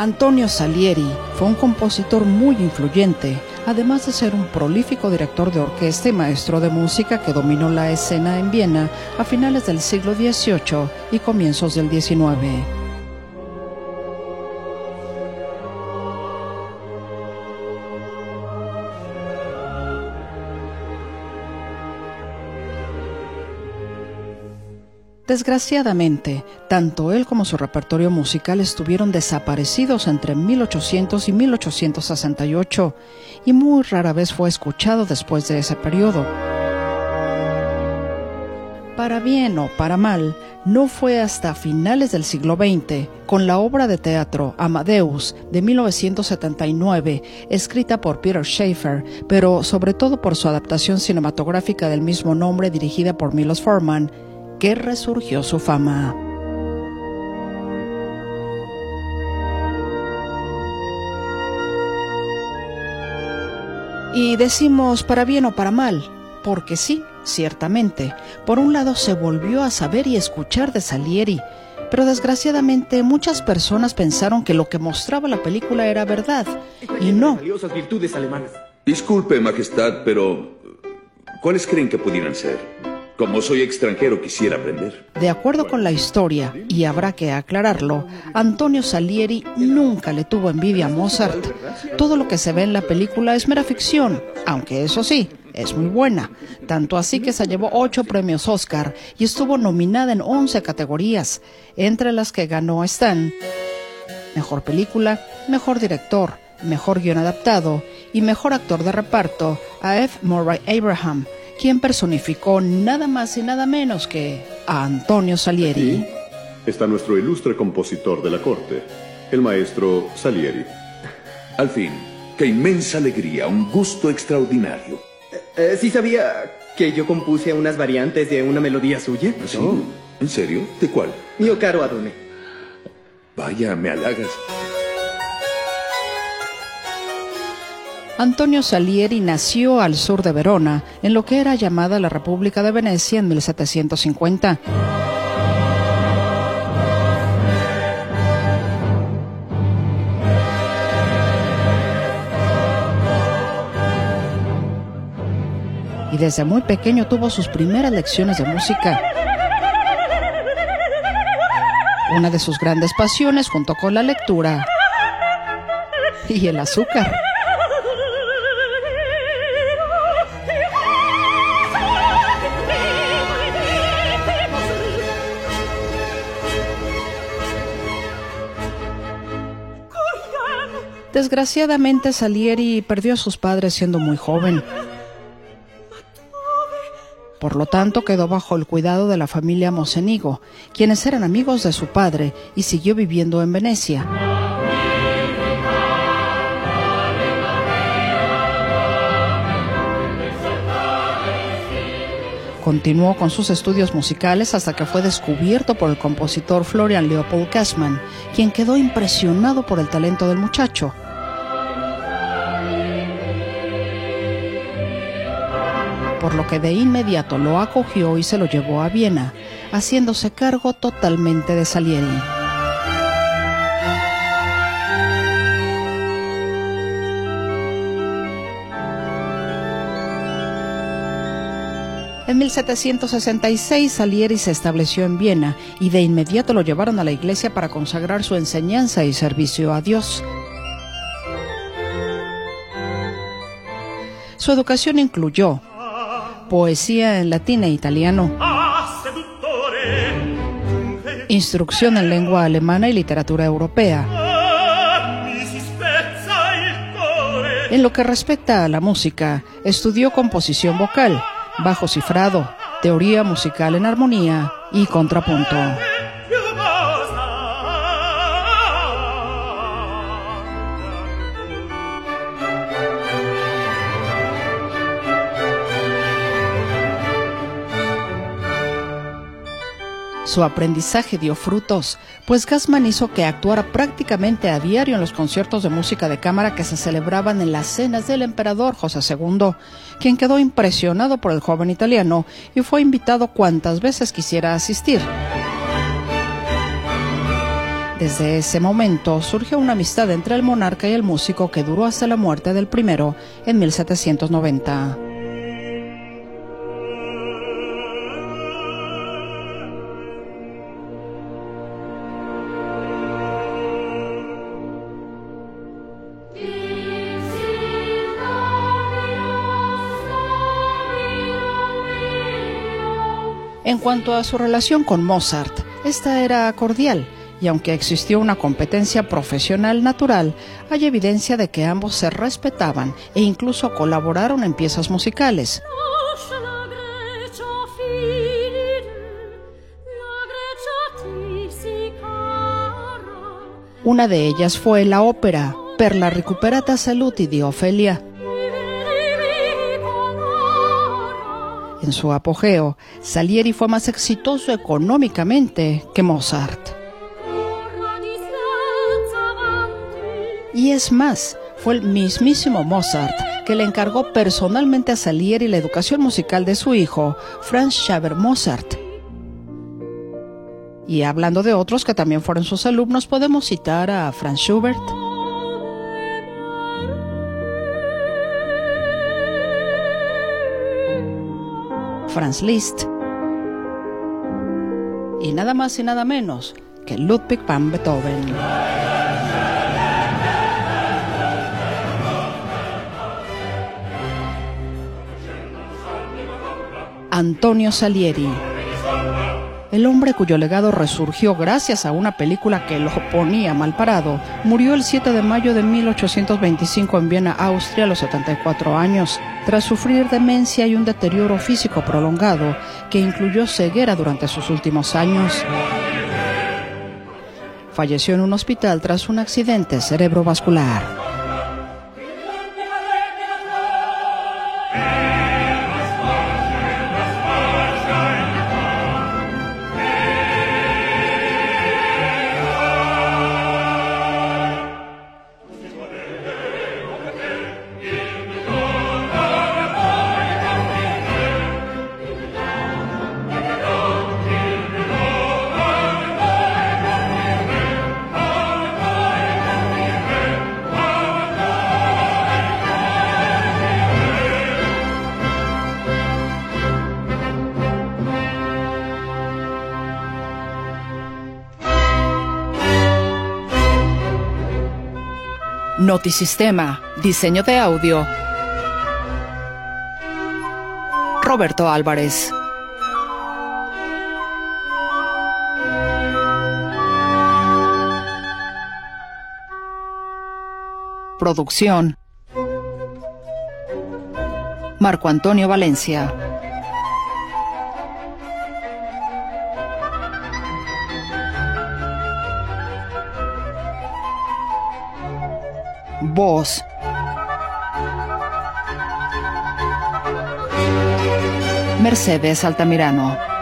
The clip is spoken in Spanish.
Antonio Salieri fue un compositor muy influyente, además de ser un prolífico director de orquesta y maestro de música que dominó la escena en Viena a finales del siglo XVIII y comienzos del XIX. Desgraciadamente, tanto él como su repertorio musical estuvieron desaparecidos entre 1800 y 1868 y muy rara vez fue escuchado después de ese periodo. Para bien o para mal, no fue hasta finales del siglo XX, con la obra de teatro Amadeus de 1979, escrita por Peter Shaffer, pero sobre todo por su adaptación cinematográfica del mismo nombre dirigida por Milos Forman, que resurgió su fama. Y decimos para bien o para mal, porque sí, ciertamente, por un lado se volvió a saber y escuchar de Salieri, pero desgraciadamente muchas personas pensaron que lo que mostraba la película era verdad, y no. Disculpe, Majestad, pero ¿cuáles creen que pudieran ser? Como soy extranjero, quisiera aprender. De acuerdo con la historia, y habrá que aclararlo, Antonio Salieri nunca le tuvo envidia a Mozart. Todo lo que se ve en la película es mera ficción, aunque eso sí, es muy buena. Tanto así que se llevó 8 premios Oscar y estuvo nominada en 11 categorías, entre las que ganó están Mejor Película, Mejor Director, Mejor Guión Adaptado y Mejor Actor de Reparto a F. Murray Abraham, quien personificó nada más y nada menos que a Antonio Salieri. Aquí está nuestro ilustre compositor de la corte, el maestro Salieri. Al fin, qué inmensa alegría, un gusto extraordinario. ¿Sí sabía que yo compuse unas variantes de una melodía suya? ¿Sí? Oh. ¿En serio? ¿De cuál? Mio caro Adone. Vaya, me halagas. Antonio Salieri nació al sur de Verona, en lo que era llamada la República de Venecia en 1750. Y desde muy pequeño tuvo sus primeras lecciones de música. Una de sus grandes pasiones, junto con la lectura y el azúcar. Desgraciadamente, Salieri perdió a sus padres siendo muy joven. Por lo tanto, quedó bajo el cuidado de la familia Mocenigo, quienes eran amigos de su padre, y siguió viviendo en Venecia. Continuó con sus estudios musicales hasta que fue descubierto por el compositor Florian Leopold Gassmann, quien quedó impresionado por el talento del muchacho. Por lo que de inmediato lo acogió y se lo llevó a Viena, haciéndose cargo totalmente de Salieri. En 1766 Salieri se estableció en Viena y de inmediato lo llevaron a la iglesia para consagrar su enseñanza y servicio a Dios. Su educación incluyó poesía en latín e italiano, instrucción en lengua alemana y literatura europea. En lo que respecta a la música, estudió composición vocal, bajo cifrado, teoría musical en armonía y contrapunto. Su aprendizaje dio frutos, pues Gassmann hizo que actuara prácticamente a diario en los conciertos de música de cámara que se celebraban en las cenas del emperador José II, quien quedó impresionado por el joven italiano y fue invitado cuantas veces quisiera asistir. Desde ese momento surgió una amistad entre el monarca y el músico que duró hasta la muerte del primero en 1790. En cuanto a su relación con Mozart, esta era cordial, y aunque existió una competencia profesional natural, hay evidencia de que ambos se respetaban e incluso colaboraron en piezas musicales. Una de ellas fue la ópera Per la recuperata salute di Ofelia. En su apogeo, Salieri fue más exitoso económicamente que Mozart. Y es más, fue el mismísimo Mozart que le encargó personalmente a Salieri la educación musical de su hijo, Franz Xaver Mozart. Y hablando de otros que también fueron sus alumnos, podemos citar a Franz Schubert, Franz Liszt y nada más y nada menos que Ludwig van Beethoven. Antonio Salieri, el hombre cuyo legado resurgió gracias a una película que lo ponía mal parado, murió el 7 de mayo de 1825 en Viena, Austria, a los 74 años, tras sufrir demencia y un deterioro físico prolongado que incluyó ceguera durante sus últimos años. Falleció en un hospital tras un accidente cerebrovascular. Notisistema, diseño de audio, Roberto Álvarez. Producción, Marco Antonio Valencia. Voz, Mercedes Altamirano.